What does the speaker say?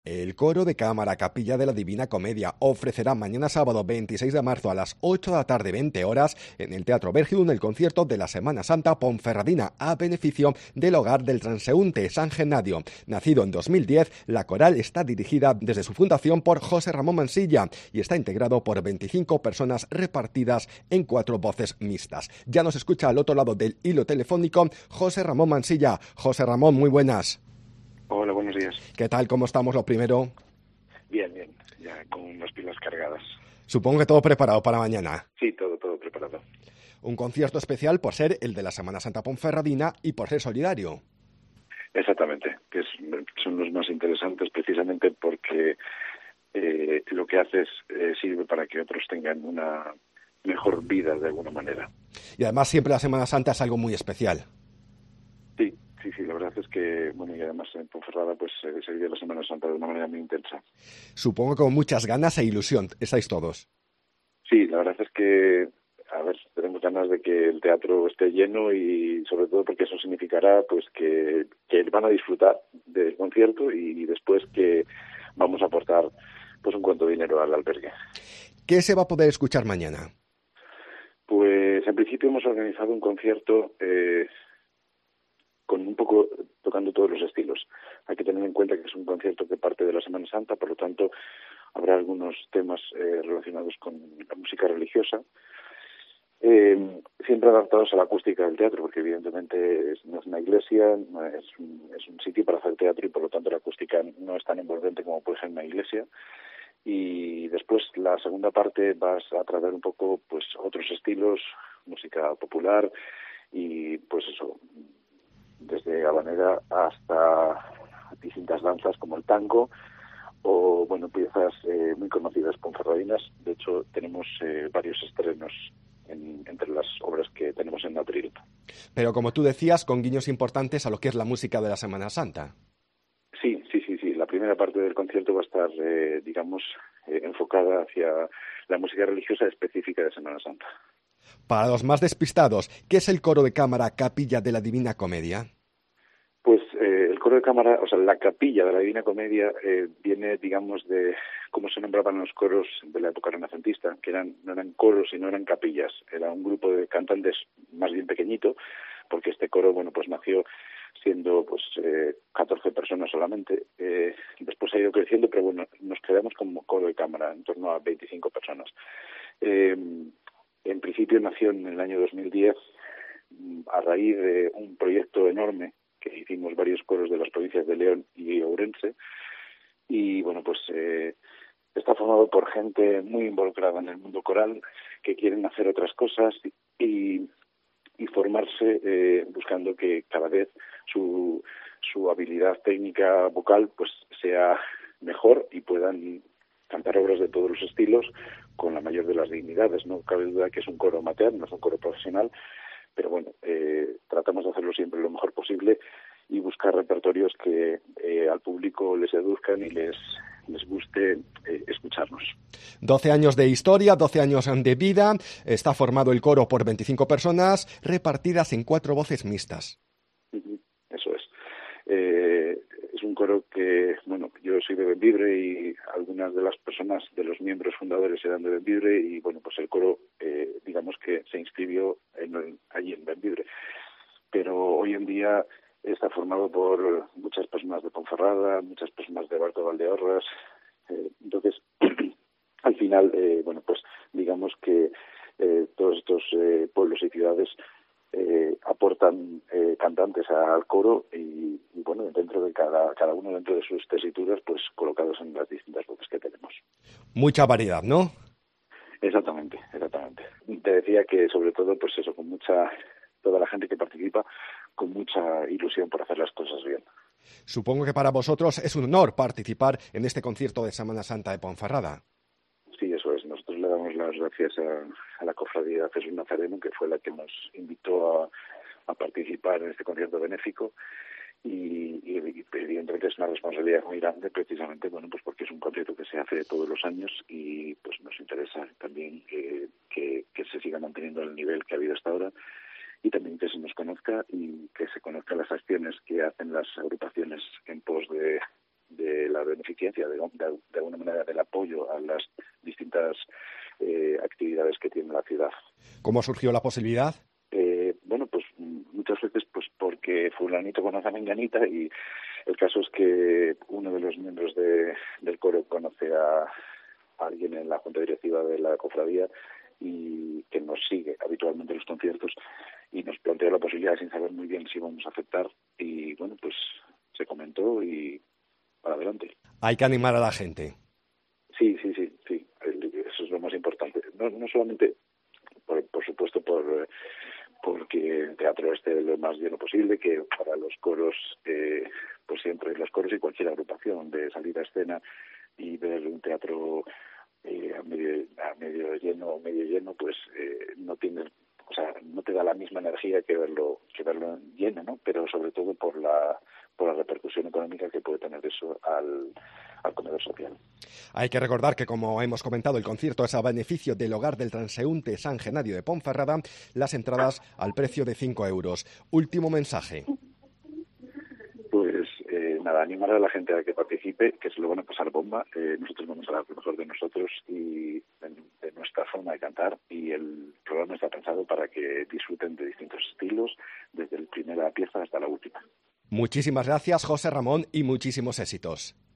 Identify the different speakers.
Speaker 1: El coro de cámara Capilla de la Divina Comedia ofrecerá mañana sábado 26 de marzo a las 8 de la tarde 20 horas en el Teatro Vergidun el concierto de la Semana Santa Ponferradina a beneficio del Hogar del Transeúnte San Genadio. Nacido en 2010, la coral está dirigida desde su fundación por José Ramón Mansilla y está integrado por 25 personas repartidas en 4 voces mixtas. Ya nos escucha al otro lado del hilo telefónico José Ramón Mansilla. José Ramón, muy buenas.
Speaker 2: Hola, buenos días.
Speaker 1: ¿Qué tal? ¿Cómo estamos? Lo primero.
Speaker 2: Bien, ya con las pilas cargadas.
Speaker 1: Supongo que todo preparado para mañana.
Speaker 2: Sí, todo preparado.
Speaker 1: Un concierto especial por ser el de la Semana Santa Ponferradina y por ser solidario.
Speaker 2: Exactamente, son los más interesantes precisamente porque lo que haces sirve para que otros tengan una mejor vida de alguna manera.
Speaker 1: Y además siempre la Semana Santa es algo muy especial.
Speaker 2: Sí, la verdad es que, bueno, y además en Ponferrada pues se vive la Semana Santa de una manera muy intensa.
Speaker 1: Supongo que con muchas ganas e ilusión, estáis todos.
Speaker 2: Sí, la verdad es que, a ver, tenemos ganas de que el teatro esté lleno y sobre todo porque eso significará pues que van a disfrutar del concierto y después que vamos a aportar pues un cuanto de dinero al albergue.
Speaker 1: ¿Qué se va a poder escuchar mañana?
Speaker 2: Pues en principio hemos organizado un concierto con un poco tocando todos los estilos. Hay que tener en cuenta que es un concierto que parte de la Semana Santa, por lo tanto habrá algunos temas relacionados con la música religiosa, siempre adaptados a la acústica del teatro, porque evidentemente no es una iglesia, no es un sitio para hacer teatro y por lo tanto la acústica no es tan envolvente como puede ser una iglesia. Y después la segunda parte vas a tratar un poco pues otros estilos, música popular y pues eso, desde habanera hasta distintas danzas como el tango o bueno piezas muy conocidas ponferradinas. De hecho tenemos varios estrenos entre las obras que tenemos en abril.
Speaker 1: Pero como tú decías, con guiños importantes a lo que es la música de la Semana Santa.
Speaker 2: Sí. La primera parte del concierto va a estar, enfocada hacia la música religiosa específica de Semana Santa.
Speaker 1: Para los más despistados, ¿qué es el coro de cámara Capilla de la Divina Comedia?
Speaker 2: Pues el coro de cámara, o sea, la capilla de la Divina Comedia viene, digamos, de cómo se nombraban los coros de la época renacentista, que no eran coros y no eran capillas. Era un grupo de cantantes más bien pequeñito, porque este coro, bueno, pues nació siendo pues 14 personas solamente. Después ha ido creciendo, pero bueno, nos quedamos como coro de cámara, en torno a 25 personas. En principio nació en el año 2010 a raíz de un proyecto enorme que hicimos varios coros de las provincias de León y Ourense, y bueno, pues está formado por gente muy involucrada en el mundo coral, que quieren hacer otras cosas y formarse buscando que cada vez su habilidad técnica vocal pues sea mejor y puedan cantar obras de todos los estilos con la mayor de las dignidades. No cabe duda que es un coro amateur, no es un coro profesional, pero bueno, tratamos de hacerlo siempre lo mejor posible y buscar repertorios que al público les seduzcan y les guste escucharnos.
Speaker 1: 12 años de historia, 12 años de vida, está formado el coro por 25 personas repartidas en 4 voces mixtas.
Speaker 2: Eso es. Es un coro que, bueno, yo soy de Bembibre y algunas de las personas, de los miembros fundadores eran de Bembibre y, bueno, pues el coro, digamos que se inscribió allí en Bembibre. Pero hoy en día está formado por muchas personas de Ponferrada, muchas personas de Barco de Valdeorras. Entonces, al final, bueno, pues digamos que todos estos pueblos y ciudades aportan cantantes al coro y bueno, dentro de cada uno dentro de sus tesituras, pues colocados en las distintas voces que tenemos.
Speaker 1: Mucha variedad, ¿no?
Speaker 2: Exactamente. Te decía que sobre todo, pues eso, toda la gente que participa con mucha ilusión por hacer las cosas bien.
Speaker 1: Supongo que para vosotros es un honor participar en este concierto de Semana Santa de Ponferrada.
Speaker 2: Sí, eso es. Nosotros le damos las gracias a la Cofradía Jesús Nazareno, que fue la que nos invitó a participar en este concierto benéfico. Y evidentemente es una responsabilidad muy grande, precisamente, bueno, pues porque es un concierto que se hace todos los años y pues nos interesa también que se siga manteniendo el nivel que ha habido hasta ahora y también que se nos conozca y que se conozcan las acciones que hacen las agrupaciones en pos de de la beneficencia, de alguna manera del apoyo a las distintas actividades que tiene la ciudad.
Speaker 1: ¿Cómo surgió la posibilidad?
Speaker 2: Bueno, pues muchas veces pues porque fulanito conoce a menganita, y el caso es que uno de los miembros del coro conoce a alguien en la junta directiva de la cofradía y que nos sigue habitualmente en los conciertos, y nos planteó la posibilidad sin saber muy bien si íbamos a aceptar, y bueno, pues se comentó y para adelante.
Speaker 1: Hay que animar a la gente.
Speaker 2: Sí, eso es lo más importante. No solamente, por supuesto, porque el teatro esté lo más lleno posible, que para los coros, pues siempre los coros y cualquier agrupación de salir a escena y ver un teatro a medio lleno o medio lleno, pues no tiene, o sea, no te da la misma energía que verlo lleno, ¿no? Pero sobre todo por la repercusión económica que puede tener eso al comedor social.
Speaker 1: Hay que recordar que, como hemos comentado, el concierto es a beneficio del Hogar del Transeúnte San Genadio de Ponferrada, las entradas al precio de 5 euros. Último mensaje.
Speaker 2: Pues nada, animar a la gente a que participe, que se lo van a pasar bomba. Nosotros vamos a dar lo mejor de nosotros y de nuestra forma de cantar, y el programa está pensado para que disfruten de distintos estilos, desde la primera pieza hasta la última.
Speaker 1: Muchísimas gracias, José Ramón, y muchísimos éxitos.